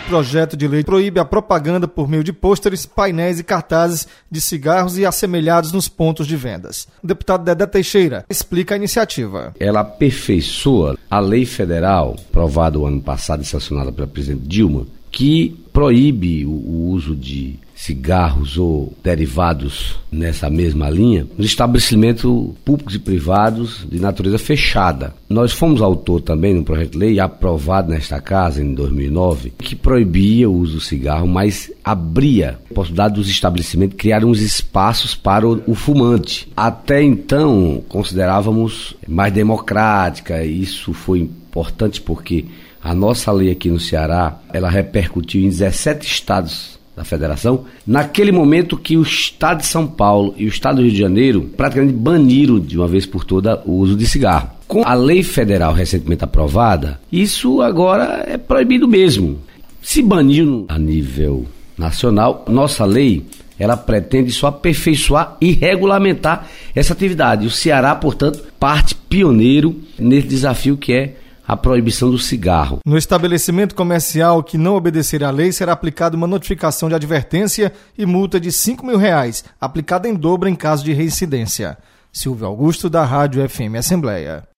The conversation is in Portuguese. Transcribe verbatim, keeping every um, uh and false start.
projeto de lei proíbe a propaganda por meio de pôsteres, painéis e cartazes de cigarros e assemelhados nos pontos de vendas. O deputado Dedé Teixeira explica a iniciativa. Ela aperfeiçoa a lei federal, aprovada o ano passado e sancionada pela presidente Dilma, que proíbe o, o uso de cigarros ou derivados nessa mesma linha nos estabelecimentos públicos e privados de natureza fechada. Nós fomos autor também de um projeto de lei aprovado nesta casa em dois mil e nove que proibia o uso do cigarro, mas abria a possibilidade dos estabelecimentos criar uns espaços para o, o fumante. Até então considerávamos mais democrática, e isso foi importante porque a nossa lei aqui no Ceará, ela repercutiu em dezessete estados da federação, naquele momento que o estado de São Paulo e o estado do Rio de Janeiro praticamente baniram de uma vez por todas o uso de cigarro. Com a lei federal recentemente aprovada, isso agora é proibido mesmo. Se baniu a nível nacional, nossa lei ela pretende só aperfeiçoar e regulamentar essa atividade. O Ceará, portanto, parte pioneiro nesse desafio que é a proibição do cigarro. No estabelecimento comercial que não obedecer à lei, será aplicada uma notificação de advertência e multa de cinco mil reais, aplicada em dobro em caso de reincidência. Silvio Augusto, da Rádio F M Assembleia.